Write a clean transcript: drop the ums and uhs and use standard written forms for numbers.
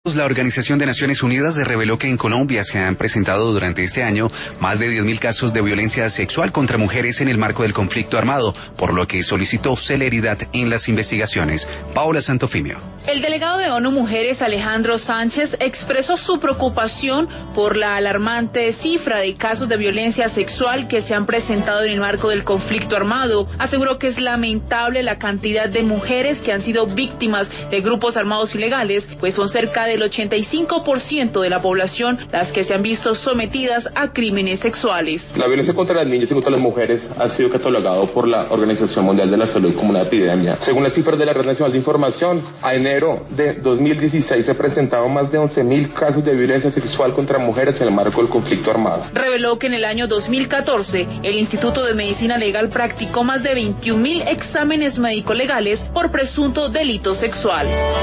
La Organización de Naciones Unidas reveló que en Colombia se han presentado durante este año más de 10.000 casos de violencia sexual contra mujeres en el marco del conflicto armado, por lo que solicitó celeridad en las investigaciones. Paola Santofimio. El delegado de ONU Mujeres, Alejandro Sánchez, expresó su preocupación por la alarmante cifra de casos de violencia sexual que se han presentado en el marco del conflicto armado. Aseguró que es lamentable la cantidad de mujeres que han sido víctimas de grupos armados ilegales, pues son cerca del 85% de la población las que se han visto sometidas a crímenes sexuales. La violencia contra las niñas y contra las mujeres ha sido catalogado por la Organización Mundial de la Salud como una epidemia. Según las cifras de la Red Nacional de Información, a enero de 2016 se presentaron más de 11.000 casos de violencia sexual contra mujeres en el marco del conflicto armado. Reveló que en el año 2014 el Instituto de Medicina Legal practicó más de 21.000 exámenes médico-legales por presunto delito sexual.